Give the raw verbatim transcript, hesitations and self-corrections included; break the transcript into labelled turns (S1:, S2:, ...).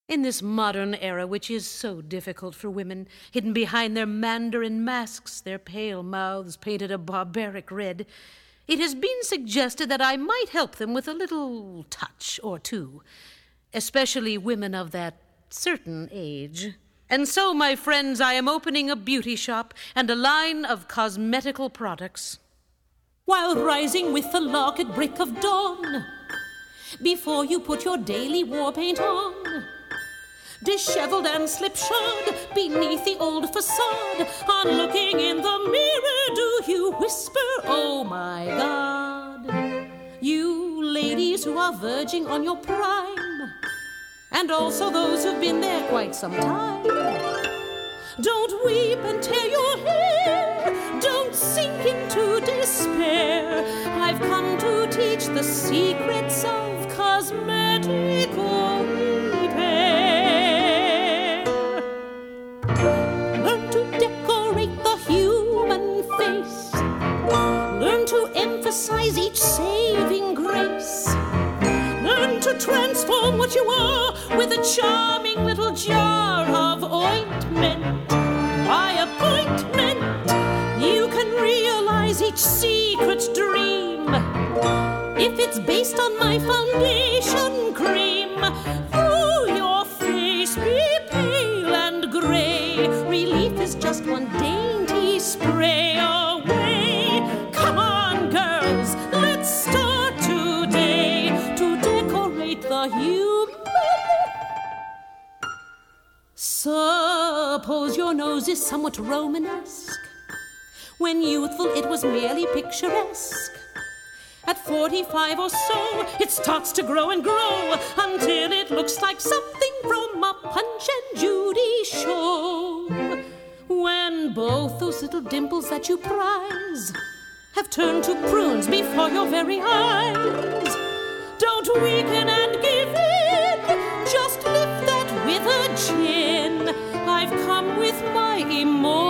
S1: In this modern era, which is so difficult for women, hidden behind their mandarin masks, their pale mouths painted a barbaric red, it has been suggested that I might help them with a little touch or two, especially women of that certain age. And so, my friends, I am opening a beauty shop and a line of cosmetical products. While rising with the lark at break of dawn, before you put your daily war paint on, disheveled and slipshod beneath the old facade, on looking in the mirror, do you whisper, oh my God? You ladies who are verging on your prime, and also those who've been there quite some time, don't weep and tear your hair, don't sink into despair. I've come to teach the secrets of cosmetical repair. Learn to decorate the human face, learn to emphasize each saving grace, learn to transform what you are with a charming little jar of ointment. By appointment, you can realize each secret dream. If it's based on my foundation cream, though your face be pale and gray, relief is just one dainty spray away. Come on, girls, let's start today to decorate the human. Suppose your nose is somewhat Romanesque. When youthful, it was merely picturesque. At forty-five or so, it starts to grow and grow until it looks like something from a Punch and Judy show. When both those little dimples that you prize have turned to prunes before your very eyes, don't weaken and give in, just lift that with a chin. I've come with my emotion.